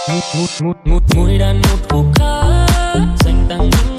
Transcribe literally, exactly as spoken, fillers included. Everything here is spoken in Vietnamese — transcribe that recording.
ngút ngút ngút ngút mùi đàn một khúc hát dành tặng những